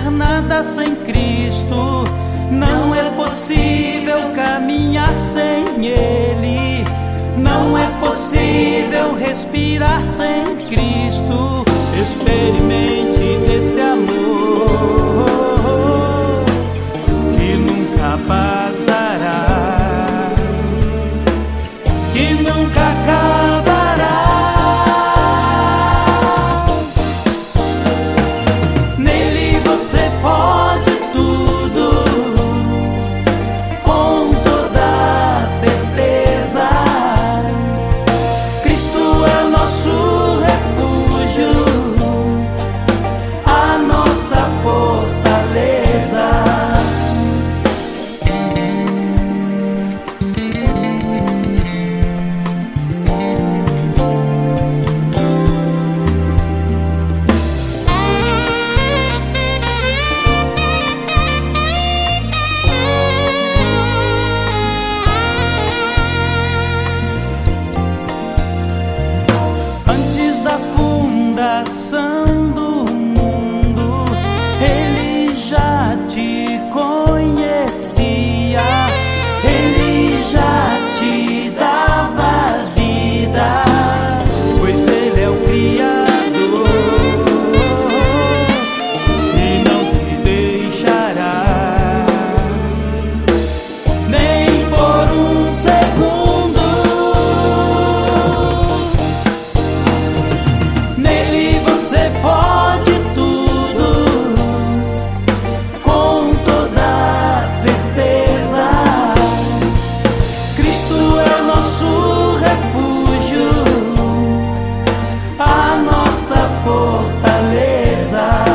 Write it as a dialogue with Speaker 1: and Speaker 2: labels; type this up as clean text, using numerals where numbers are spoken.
Speaker 1: ser nada sem Cristo, não é possível caminhar sem Ele, não é possível respirar sem Cristo. Experimente esse amor que nunca passará, que nunca acabará. Nele você pode tudo, com toda certeza. Cristo é o nosso refúgio, a nossa fortaleza. Do mundo, Ele já te conhecia, Ele já te dava vida, pois Ele é o Criador e não te deixará nem por um segundo. Você pode tudo, com toda certeza. Cristo é nosso refúgio, a nossa fortaleza.